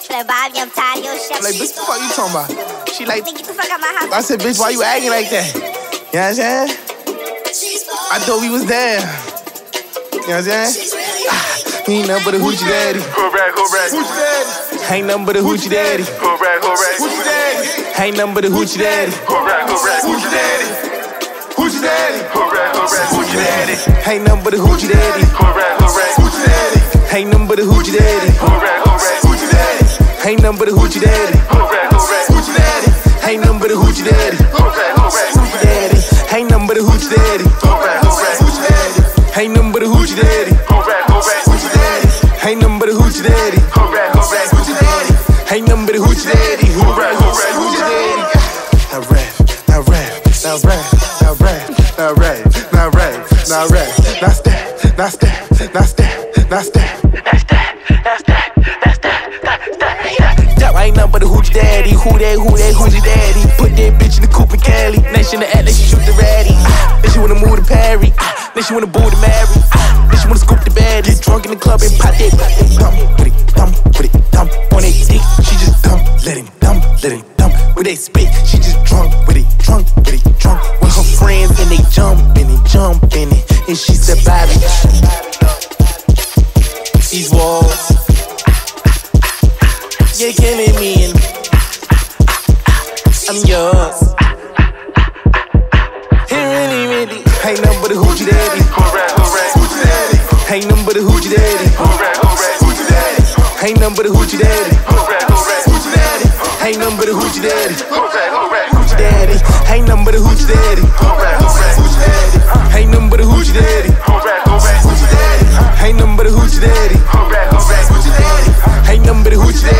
Like, Bobby, I'm tired of your shit. I'm like, bitch, what the fuck you talking about? She like, Get the fuck out my house. I said, bitch, why you acting like that? You know what I'm saying? I thought we was there. You know what I'm saying? He ain't nothing but a hoochie daddy. Hoochie daddy. Ain't nothing but a hoochie daddy. Hoochie daddy. Ain't nothing but a hoochie daddy. Hoochie daddy. Hoochie daddy. Hoochie daddy. Ain't nothing but a hoochie daddy. Hoochie daddy. Ain't nothing but a hoochie daddy. Hoochie daddy. Ain't nothing but a hoochie daddy. Hoochie daddy. Ain't nothing but a hoochie daddy. Hoochie daddy. Ain't nothing but a hoochie daddy. Hoochie daddy. Ain't nothing but a hoochie daddy. Hoochie daddy. Ain't nothing but a hoochie daddy. Hoochie daddy. Ain't nothing but a hoochie daddy. Hoochie daddy. Now rap, now rap, now rap, now rap, now rap, now rap, now rap, now step, now step, now step, now step. That ain't nothing but a hoochie daddy. Who that, hoochie daddy. Put that bitch in the coupe and Cali. Nation to act like she shoot the ratty. Then she wanna move to Perry. Then she wanna boo to Mary. Then she wanna scoop the bad. Get drunk in the club and pop that. Dump with it, dump on that dick. She just dump, let him dump with that spit. She just drunk with it, drunk with her friends and they jumping it, and she surviving these walls. You're killing me and I'm yours. It really ain't nothing but a hoochie daddy. Hoochie daddy. Ain't nothing but a hoochie daddy. Hoochie daddy. Ain't nothing but a hoochie daddy. Hoochie daddy. Ain't nothing but a hoochie daddy. Hoochie Daddy. Ain't nothing but a hoochie daddy. daddy. Ain't nothing but a hoochie daddy. Hoochie daddy. Ain't nothing but a hoochie daddy. Hoochie daddy. Ain't nothing but a hoochie daddy.